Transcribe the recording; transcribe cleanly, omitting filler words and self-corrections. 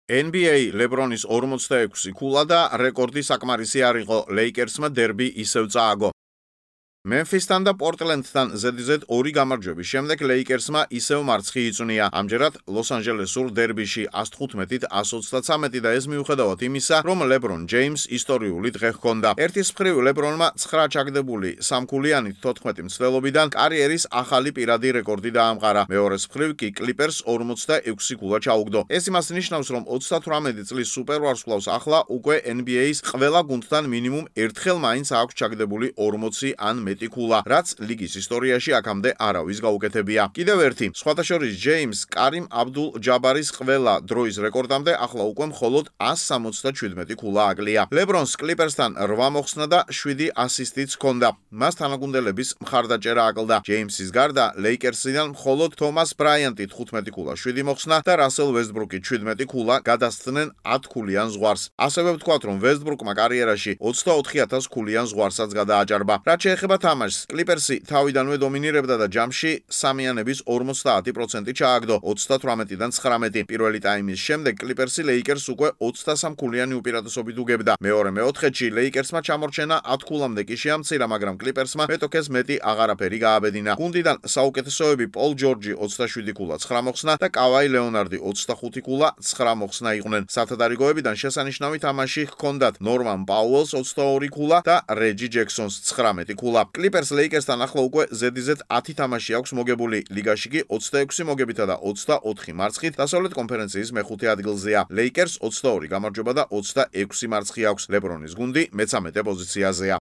NBA LeBronis 46 ქულა და რეკორდი საკმარისი არ იყო Lakers-მა დერბი ისევ წააგო. Memphis-თან და Portland-თან ზედიზედ 2 გამარჯვების შემდეგ Lakers-მა ისევ მარცხი იწვნია. ამჯერად ლოს-ანჯელესურ დერბიში 115-133 და ეს მიუხედავად იმისა, რომ LeBron James ისტორიული დღე ჰქონდა. ერთის მხრივ LeBron-მა 9 ჩაგდებული სამქულიანით 14 მცდელობიდან კარიერის ახალი პირადი რეკორდი დაამყარა. მეორეს მხრივ კი Clippers 46 ქულა ჩაუგდო. ეს იმას ნიშნავს, რომ 38 წლის სუპერვარსკვლავს ახლა უკვე NBA-ის ყველა გუნდთან მინიმუმ ერთხელ მაინც აქვს ჩაგდებული 40 ან მეტი ქულა, რაც ლიგის ისტორიაში აქამდე არავის გაუკეთებია. კიდევ ერთი, სხვათა შორის James Karim Abdul-Jabbaris ყველა დროის რეკორდამდე ახლა უკვე მხოლოდ 177 ქულა აკლია. LeBron-ს Clippers-თან 8 მოხსნა და 7 ასისტიც ჰქონდა. მას თანაგუნდელების მხარდაჭერა აკლდა. James-ის გარდა Lakers-იდან მხოლოდ Thomas Bryant-ი 15 ქულა 7 მოხსნა და Russell Westbrook-ი 17 ქულა გადასცდნენ 10 ქულიან ზღვარს. ასევე ვთქვათ, რომ Westbrook-მა კარიერაში 24000 ქულიან ზღვარსაც გადააჭარბა. რაც შეეხება თამაშს, Clippers-ი თავიდანვე დომინირებდა და ჯამში სამიანების 50% ჩააგდო 38-დან 19. პირველი ტაიმის შემდეგ Clippers-ი Lakers უკვე 23 ქულიანი უპირატესობით უგებდა. მეორე მეოთხედში Lakers-მა ჩამორჩენა 10 ქულამდე კი შეამცირა, მაგრამ Clippers-მა მეტოქეს მეტი აღარაფერი გააბედინა. გუნდიდან საუკეთესოები Paul George 27 ქულა 9 მოხსნა და Kawhi Leonard 25 ქულა 9 მოხსნა იყვნენ. სათადარიგოებიდან შესანიშნავი თამაში ჰქონდათ Norman Powell-ს 22 ქულა და Reggie Jackson-ს 19 ქულა. Clippers Lakers-თან ახლა უკვე ზედიზედ 10 თამაში აქვს მოგებული. ლიგაში კი 26 მოგებითა და 24 მარცხით დასავლეთ კონფერენციის მეხუთე ადგილზეა. Lakers 22 გამარჯვება და 26 მარცხი აქვს. LeBron-ის გუნდი მე-13 პოზიციაზეა.